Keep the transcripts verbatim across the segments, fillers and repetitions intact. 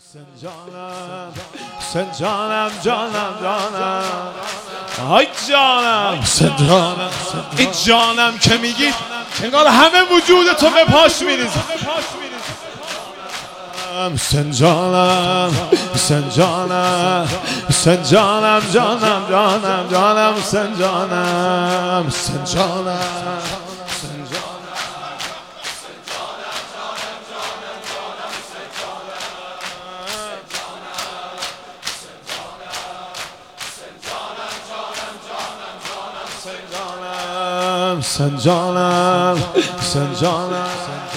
حسین جانم حسین جانم جانم جانم آی جانم حسین جانم این جانم که میگی انگار همه وجود تو به پاش میریزه. حسین جانم حسین جانم حسین جانم جانم جانم جانم حسین جانم حسین جانم حسین جانم حسین جانم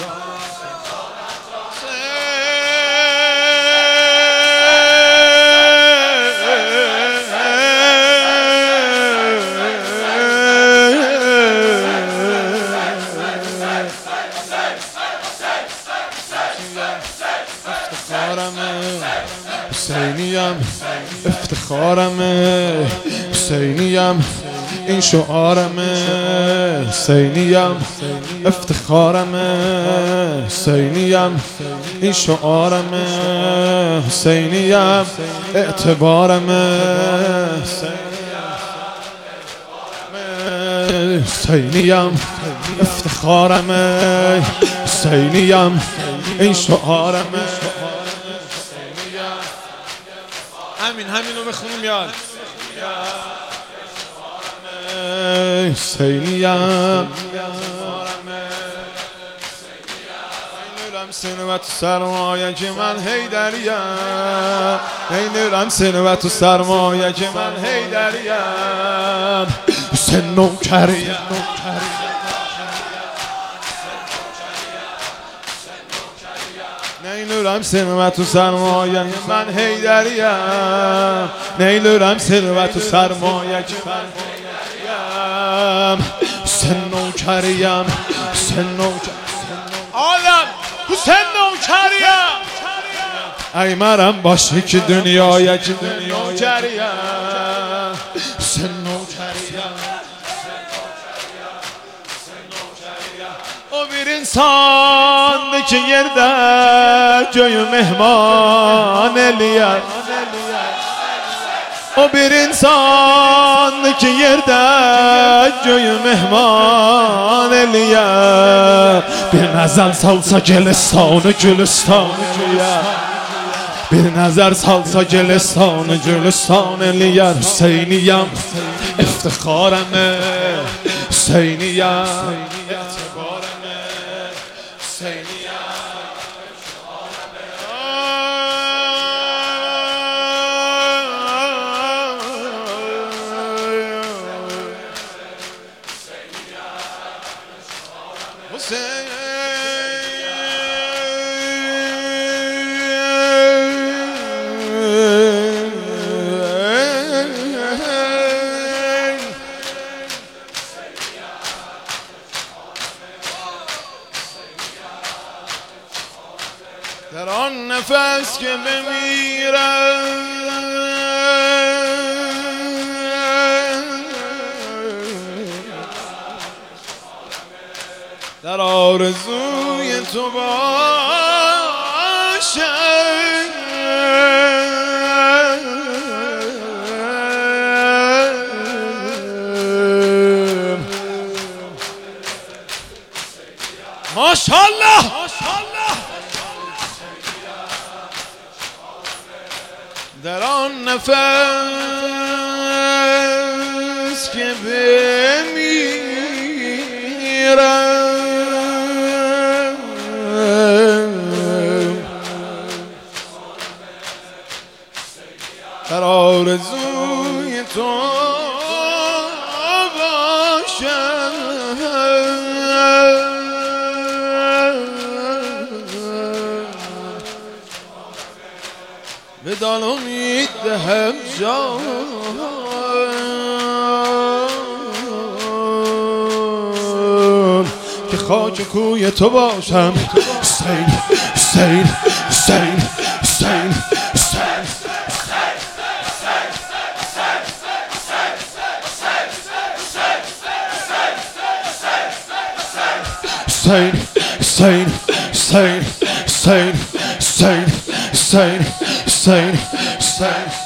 حسینیم افتخارمه حسینیم این شعارمه حسینیم افتخارمه حسینیم این شعارمه حسینیم اعتبارمه حسینیم افتخارمه حسینیم این شعارمه. همین همین رو بخونیم یاد. حسینیم نیلم سینه و تو سرمایه که من حیدریم نیلم سینه و تو سرمایه که من حیدریم حسین نوکریم نیلورم سینه تو سرمایه من حیدریم نیلورم سینه تو سرمایه که من حیدریم حسین نوکریم حسین نوکریم آدم حسین نوکریم ای مرم باشی که دنیای که دنیا کریم حسین نوکریم o bir insan ki yerde göğü mehman eliyar o bir insan ki yerde göğü mehman eliyar bir nazar salsa gelistanı gülistanı eliyar bir nazar salsa gelistanı gülistanı eliyar Hüseyiniyem iftikhareme Hüseyiniyem در آن نفس که بمیرم در آرزوی تو باشم ماشاءالله در آن نفس که بمیرم در آرزوی تو باشم به دل امید دهم جان که خاک کوی تو باشم حسین حسین حسین حسین حسین حسین حسین حسین حسین حسین حسین حسین